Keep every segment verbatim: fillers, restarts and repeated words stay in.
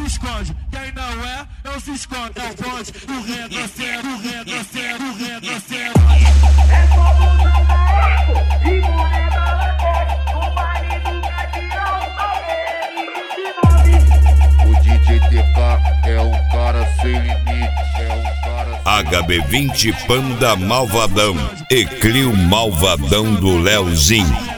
se esconde. Quem não é, não se esconde. É o bonde, o retrocesso, o retrocesso, o retrocesso. É como o Zanaeco e moneda latex. O baile do Gavião, o D J T K é um cara sem limite. É um cara sem H B vinte Panda Malvadão e Clio Malvadão do Leozinho.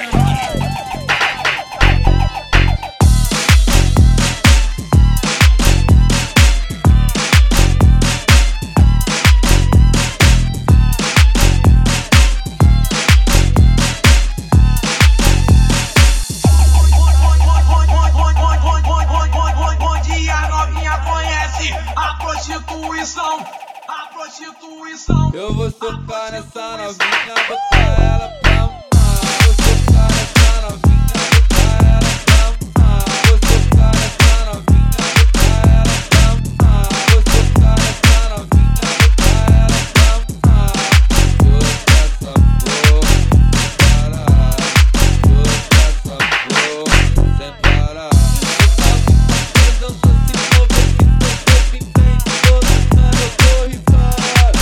A prostituição. Eu vou socar nessa novinha, botar ela pra mamar. Vou socar nessa novinha, botar ela pra mamar. Vou socar nessa novinha, botar ela pra mamar. Vou socar nessa novinha, botar ela pra mamar. Soca essa porra, sem parar. Soca essa porra, sem parar. Eu tava com se mover, que teu corpo entende toda a eu vou rifar.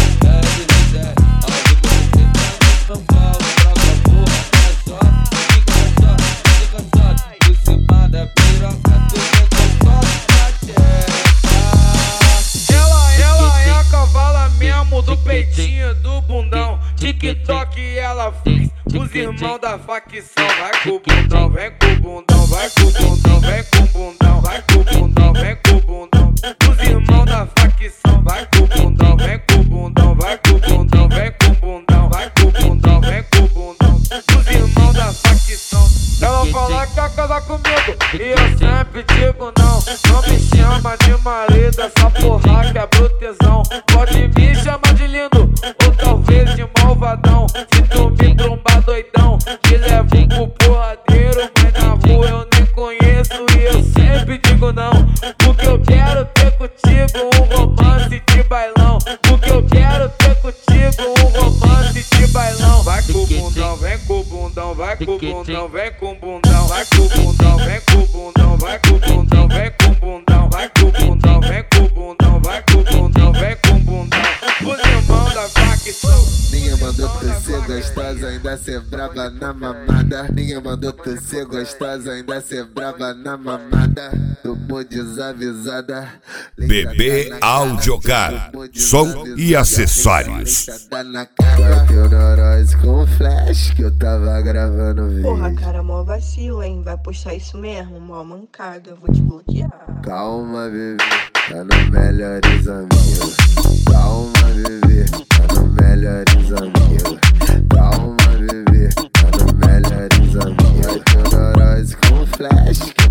Do peitinho, do bundão, TikTok ela fez. Os irmãos da facção, vai com o bundão, vem com o bundão, vai com o bundão, vem com o bundão, vai com o bundão, vem com o bundão. Os irmãos da facção, vai com o bundão, vem com o bundão, vai com o bundão, vem com o bundão, vai com o bundão, vem com o bundão. Os irmãos da facção. Ela fala que quer casar comigo e eu sempre digo não. Não me chama de marido, essa porra que é brutezão. Pode me chamar de lindo ou talvez de malvadão. Se tu me trombar doidão, te levo pro porradeiro. Mas na rua eu nem conheço e eu sempre digo não. Porque eu quero ter contigo um romance de bailão. Porque eu quero ter contigo um romance de bailão. Vai com o bundão, vem com o bundão, vai com o bundão, vem com o bundão, vai com o bundão, vem com o bundão, vai com o bundão, vem com o bundão, vai com o bundão, vem com o bundão, vai com o bundão, vem com o bundão. Os irmãos da facção. Ninguém mandou tu ser gostosa, ainda ser brava na mamada. Ninguém mandou tu ser gostosa, ainda ser brava na mamada. Tomou desavisada. B B Audiocar, som e acessórios. Bateu neurose com flash que eu tava gravando vídeo. Porra, cara, mó vacilo, hein? Vai postar isso mesmo? Mó mancada, eu vou te bloquear. Calma, bebê, tá no Melhores Amigos. Calma, bebê, tá no Melhores Amigos. Calma, bebê, tá no Melhores Amigos. Bateu neurose com flash que